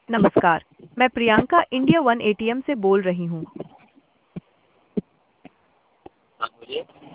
नमस्कार। मैं Priyanka India one ATM से बोल रही हूँ। हाँ, बोलिए।